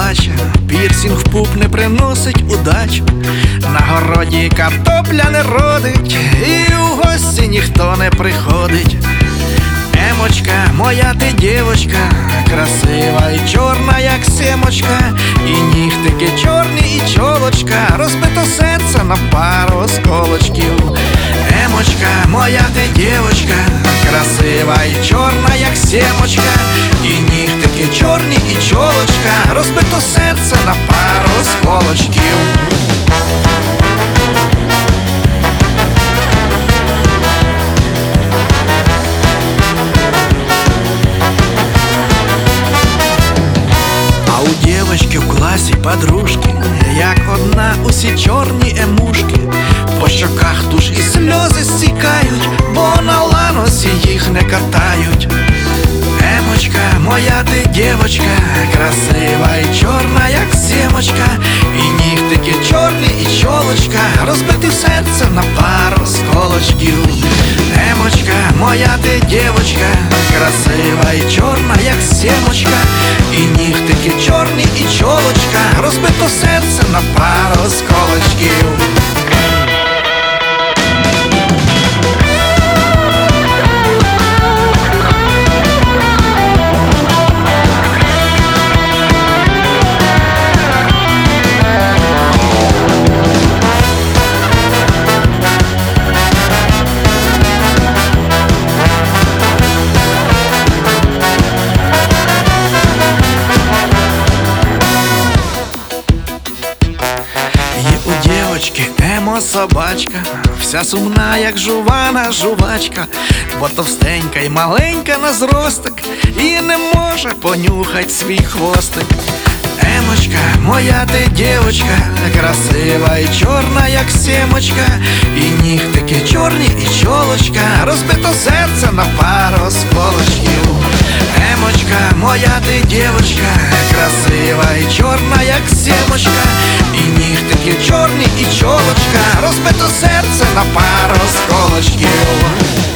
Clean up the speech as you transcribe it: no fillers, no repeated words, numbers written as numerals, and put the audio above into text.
плаче, пірсінг в пуп не приносить удачу, на городі картопля не родить, і у гості ніхто не приходить. Емочка, моя ти дівочка, красива і чорна, як семочка, і нігтики чорні, і чолочка, розбито серце на пару осколочків. Емочка, моя ти дівочка, красива і чорна, як семочка, і нігтики чорні, і чолочка, розбито серце на пару осколочків. В класі подружки, як одна, усі чорні емушки, по щоках туш і сльози стікають, бо на ланосі їх не катають. Емочка, моя ти дівочка, красива і чорна, як семочка, і нігтики чорні, і чолочка, розбити серце на пару осколочків. Емочка, моя ти дівочка, красива і чорна, як семочка, і нігтики чорні, і чолочка, розбито серце на пару осколочків. Емо собачка, вся сумна, як жувана жувачка, бо товстенька й маленька на зростик, і не може понюхать свій хвостик. Емочка, моя ти дівочка, красива і чорна, як семочка, і нігтики чорні, і чолочка, розбито серце на пару осколочків. Емочка, моя ти дівочка, красива і чорна, як семочка, і нігтики чорні, і чолочка, розбито серце на пару осколочків.